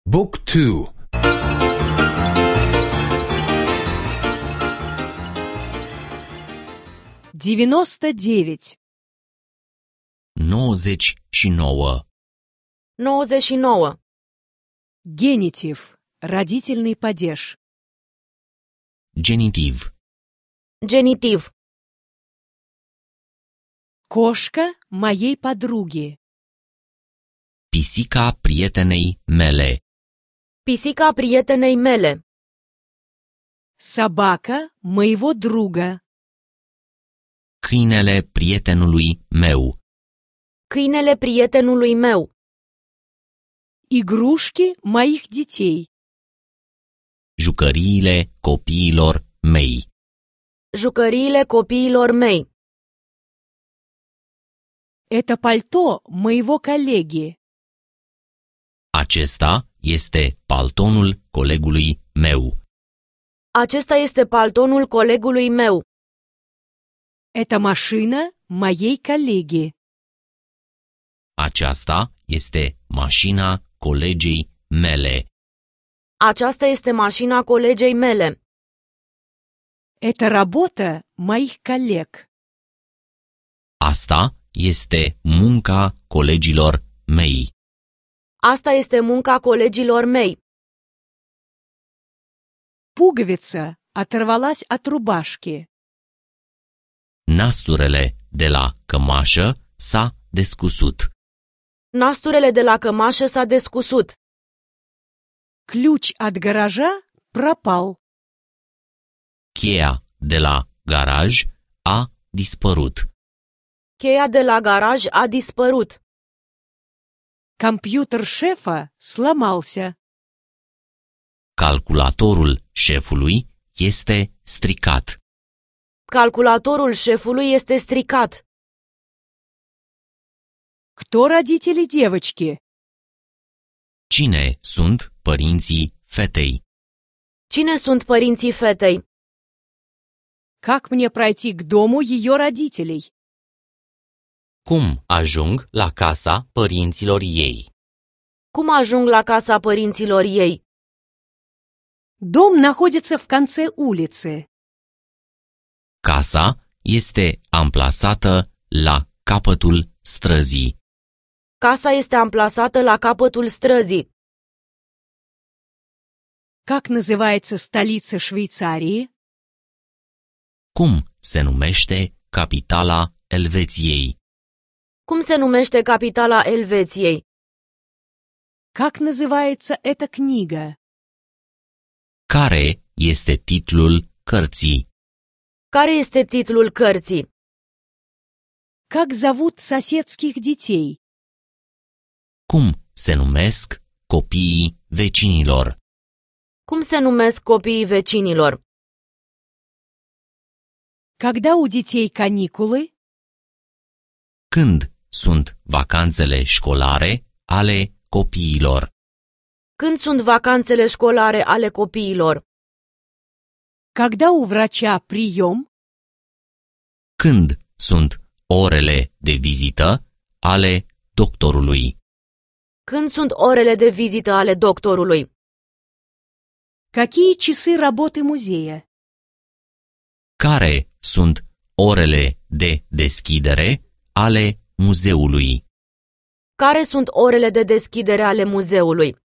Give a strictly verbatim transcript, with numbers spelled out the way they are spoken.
Book two. девяносто девять. nouăzeci și nouă. nouăzeci și nouă. Генитив. Родительный падеж. Genitiv. Genitiv. Кошка моей подруги. Pisica prietenei mele. Pisica prietenei mele. Собака моего друга. Câinele prietenului meu. Câinele prietenului meu. Игрушки моих детей. Jucăriile copiilor mei. Jucăriile copiilor mei. Это пальто моего коллеги. Acesta este paltonul colegului meu. Acesta este paltonul colegului meu. Это машина моей коллеги. Aceasta este mașina colegei mele. Aceasta este mașina colegei mele. Это работа моих коллег. Asta este munca colegilor mei. Asta este munca colegilor mei. Пуговица оторвалась от рубашки. Nasturele de la cămașă s-a descusut. Nasturele de la cămașă s-a descusut. Ключ от гаража пропал. Cheia de la garaj a dispărut. Cheia de la garaj a dispărut. Компьютер шефа сломался. Calculatorul șefului este stricat. Calculatorul șefului este stricat. Кто родители девочки? Cine sunt părinții fetei? Cine sunt părinții fetei? Как мне пройти к дому ее родителей? Cum ajung la casa părinților ei? Cum ajung la casa părinților ei? Дом находится в конце улицы. Casa este amplasată la capătul străzii. Casa este amplasată la capătul străzii. Как называется столица Швейцарии? Cum se numește capitala Elveției? Cum se numește capitala Elveției? Как называется эта книга? Care este titlul cărții? Care este titlul cărții? Как зовут соседских детей? Cum se numesc copiii vecinilor? Cum se numesc copiii vecinilor? Когда у детей каникулы? Când sunt vacanțele școlare ale copiilor? Când sunt vacanțele școlare ale copiilor? Когда у врача прием? Când sunt orele de vizită ale doctorului? Când sunt orele de vizită ale doctorului? Какие часы работы музея? Care sunt orele de deschidere ale muzeului? Care sunt orele de deschidere ale muzeului?